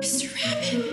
Mr. Rabbit.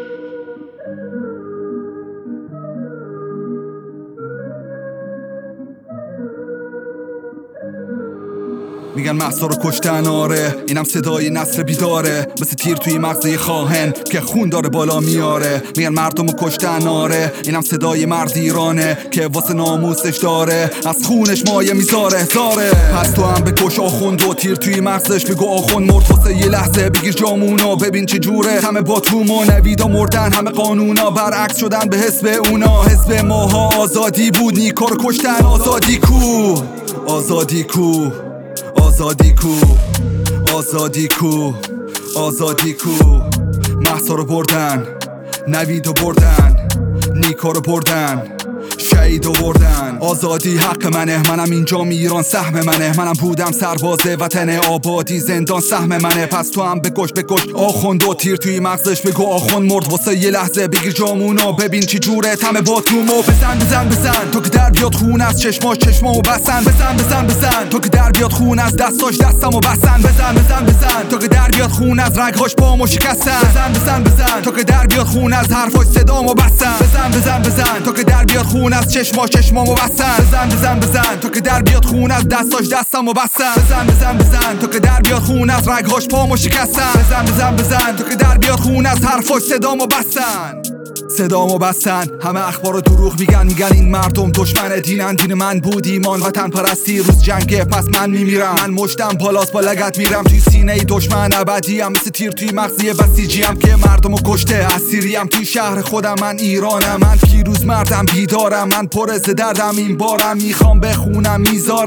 میگن مهسا رو کشتن آره، اینم صدای نسل بیداره، مثل تیر توی مغزه خواهن که خون داره بالا میاره. میگن مردم رو کشتن آره، اینم صدای مرد ایرانه که واسه ناموسش داره از خونش مایه میذاره زاره. پس تو هم بکش آخوند و تیر توی مغزش بگو آخوند مرد واسه یه لحظه، بگیر جامونا ببین چه جوره. همه با توم و نویدا مردن، همه قانونا برعکس شدن به حزب اونا. حزب ماها آزادی بود، نیکا رو کشتن. آزادی کو، آزادی کو، آزادی کو، آزادی کو، آزادی کو. مهسا رو بردن، نوید رو بردن، نیکا رو بردن، شهید رو بردن. آزادی حق منه، منم اینجام ایران سهم منه. منم بودم سرباز وطن آبادی، زندان سهم منه. پس تو هم بکش آخوند و تیر توی مغزش بگو آخوند مرد واسه یه لحظه، بگیر جامونو ببین چی جوره. همه با تومو بزن بزن بزن تو که در بیاد خون از چشمامو بسن. بزن بزن بزن تو که در بیاد خون از دستاش دستمو بسن. بزن بزن بزن تو که در بیاد خون از رگهاش پامو شکستن. بزن بزن بزن تو که در بیاد خون از حرفاش صدامو بسن. بزن بزن بزن تو که در بیاد خون از چشمامو بسن. بزن بزن بزن تو که در بیاد خون از دستاش دستمو بسن. بزن بزن بزن تو که در بیاد خون از رگهاش پامو شکستن. بزن بزن بزن تو که در بیاد خون از حرفاش صدامو بسن. صدامو بستن، همه اخبار و دروغ میگن این مردم دشمن دینن. دین من بود ایمان وطن پرستی، روز جنگه پس من میمیرم. من مشتم بالاست با لگت میرم توی سینه دشمن ابدیم، مثل تیر توی مغزی بسیجیم که مردمو کشته. اسیریم توی شهر خودم، من ایرانم، من پیروز مردم بیدارم. من پر از دردم این بارم، میخوام بخونم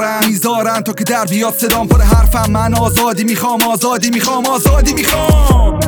میذارن تو که در بیاد صدام پر حرفم. من آزادی میخوام، آزادی میخوام، آزادی میخوام.